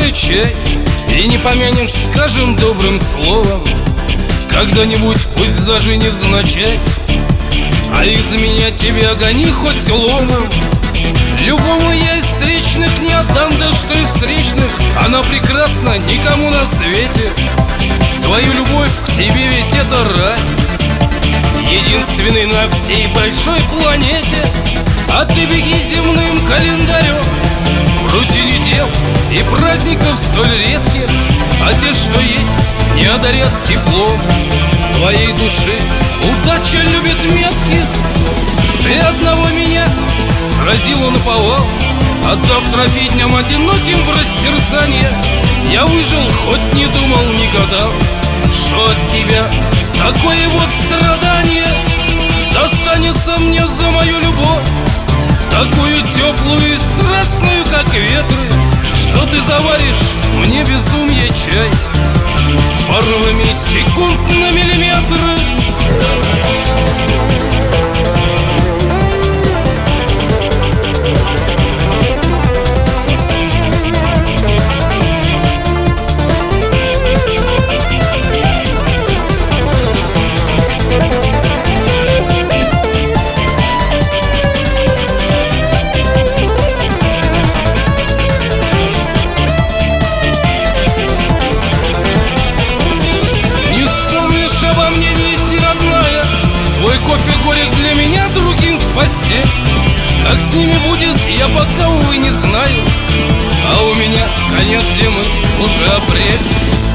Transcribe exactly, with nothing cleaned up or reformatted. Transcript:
свой чай и не помянешь, скажем, добрым словом. Когда-нибудь пусть даже невзначай, а из меня тебя гони хоть ломом. Любому я из встречных не отдам, да что из встречных, она прекрасна никому на свете. Свою любовь к тебе ведь это рай, единственный на всей большой планете. А ты беги земным календарем, крути недел и праздников столь редких, а те, что есть, не одарят теплом твоей души. Удача любит метких. Ты одного меня сразила наповал, отдав трофей дням одиноким в растерзание. Я выжил, хоть не думал, не гадал, что от тебя такое вот страдание достанется мне за мою любовь, такую теплую и страстную, как ветры, что ты заваришь мне безумие чай с порывами секунд на миллиметры. Кофе горек для меня другим в постель. Как с ними будет, я пока, увы, не знаю. А у меня конец зимы, уже апрель.